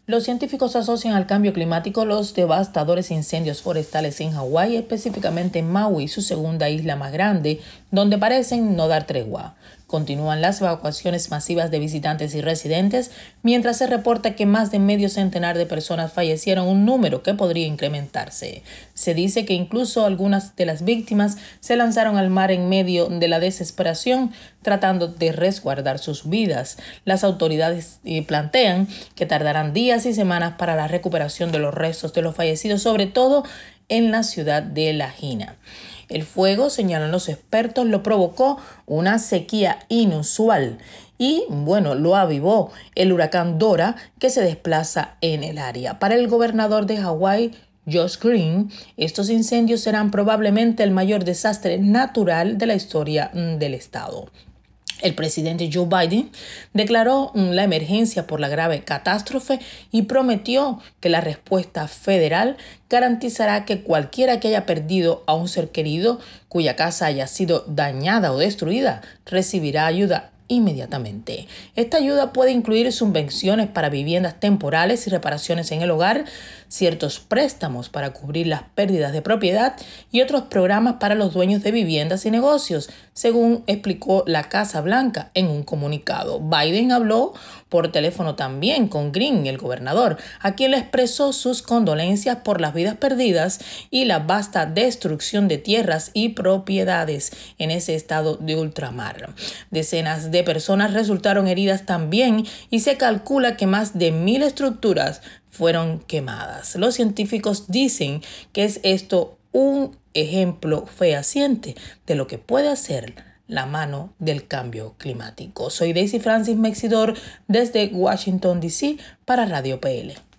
Los científicos asocian al cambio climático los devastadores incendios forestales en Hawái, específicamente en Maui, su segunda isla más grande, donde parecen no dar tregua. Continúan las evacuaciones masivas de visitantes y residentes, mientras se reporta que más de medio centenar de personas fallecieron, un número que podría incrementarse. Se dice que incluso algunas de las víctimas se lanzaron al mar en medio de la desesperación, tratando de resguardar sus vidas. Las autoridades plantean que tardarán días y semanas para la recuperación de los restos de los fallecidos, sobre todo en la ciudad de Lahaina. El fuego, señalan los expertos, lo provocó una sequía inusual y, lo avivó el huracán Dora, que se desplaza en el área. Para el gobernador de Hawái, Josh Green, estos incendios serán probablemente el mayor desastre natural de la historia del estado. El presidente Joe Biden declaró la emergencia por la grave catástrofe y prometió que la respuesta federal garantizará que cualquiera que haya perdido a un ser querido cuya casa haya sido dañada o destruida recibirá ayuda inmediatamente. Esta ayuda puede incluir subvenciones para viviendas temporales y reparaciones en el hogar, ciertos préstamos para cubrir las pérdidas de propiedad y otros programas para los dueños de viviendas y negocios, según explicó la Casa Blanca en un comunicado. Biden habló por teléfono también con Green, el gobernador, a quien le expresó sus condolencias por las vidas perdidas y la vasta destrucción de tierras y propiedades en ese estado de ultramar. Decenas de personas resultaron heridas también y se calcula que más de 1,000 estructuras fueron quemadas. Los científicos dicen que es esto un ejemplo fehaciente de lo que puede hacer la mano del cambio climático. Soy Daisy Francis Mexidor desde Washington, D.C. para Radio PL.